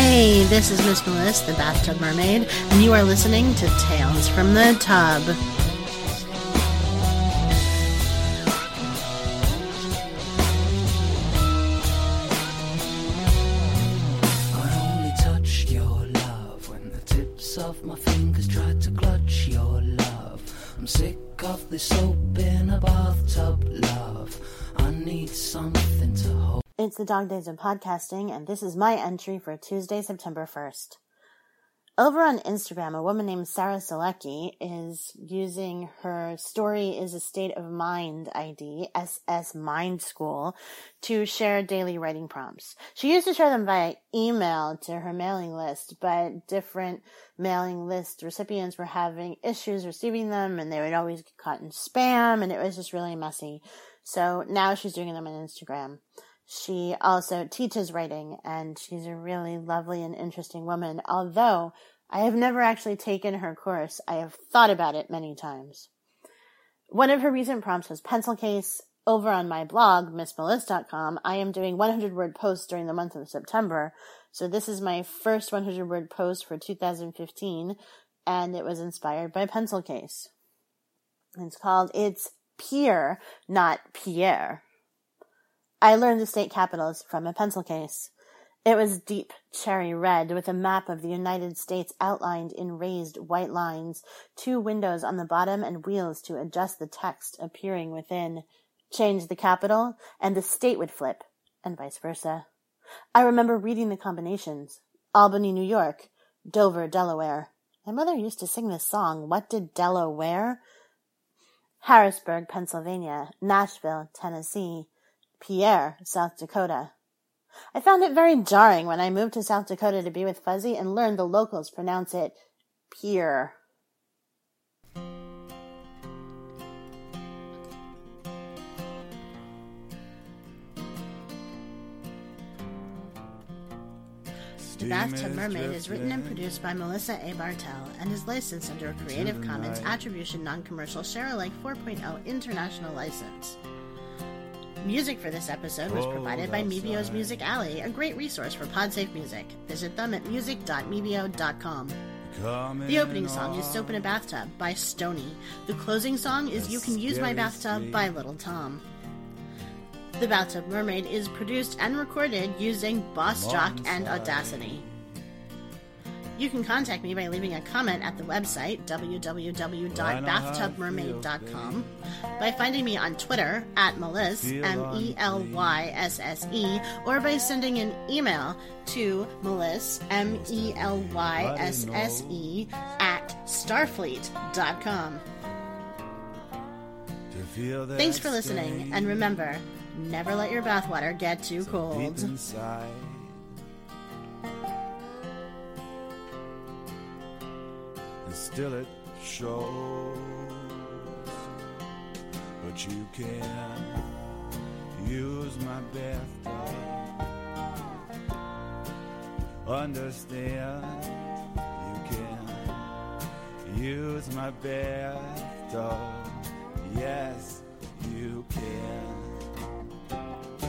Hey, this is Miss Melissa, the Bathtub Mermaid, and you are listening to Tales from the Tub. I only touched your love when the tips of my fingers tried to clutch your love. I'm sick of this soap in a bathtub, love. I need something to hold. It's the Dog Days of Podcasting, and this is my entry for Tuesday, September 1st. Over on Instagram, a woman named Sarah Selecki is using her Story is a State of Mind ID, SS Mind School, to share daily writing prompts. She used to share them via email to her mailing list, but different mailing list recipients were having issues receiving them, and they would always get caught in spam, and it was just really messy. So now she's doing them on Instagram. She also teaches writing, and she's a really lovely and interesting woman. Although I have never actually taken her course, I have thought about it many times. One of her recent prompts was pencil case. Over on my blog, missmelissa.com, I am doing 100-word posts during the month of September. So this is my first 100-word post for 2015, and it was inspired by pencil case. It's called It's Pierre, Not Pierre. I learned the state capitals from a pencil case. It was deep cherry red with a map of the United States outlined in raised white lines, 2 windows on the bottom and wheels to adjust the text appearing within. Change the capital and the state would flip, and vice versa. I remember reading the combinations. Albany, New York. Dover, Delaware. My mother used to sing this song, What Did Della Wear? Harrisburg, Pennsylvania. Nashville, Tennessee. Pierre, South Dakota. I found it very jarring when I moved to South Dakota to be with Fuzzy and learned the locals pronounce it Pierre. The Bathtub Mermaid is written and produced by Melissa A. Bartell and is licensed under a Creative Commons Attribution Non-Commercial Share-alike 4.0 International License. Music for this episode was provided by Mebio's Music Alley, a great resource for PodSafe music. Visit them at music.mebio.com. The opening song is Soap in a Bathtub by Stoney. The closing song is You Can Use My Bathtub by Little Tom. The Bathtub Mermaid is produced and recorded using Boss Jock and Audacity. You can contact me by leaving a comment at the website, www.bathtubmermaid.com, by finding me on Twitter, @Melysse, MELYSSE, or by sending an email to Melysse, MELYSSE, @starfleet.com. Thanks for listening, and remember, never let your bathwater get too cold. Still it shows, but you can use my bathtub. Understand, you can use my bathtub. Yes.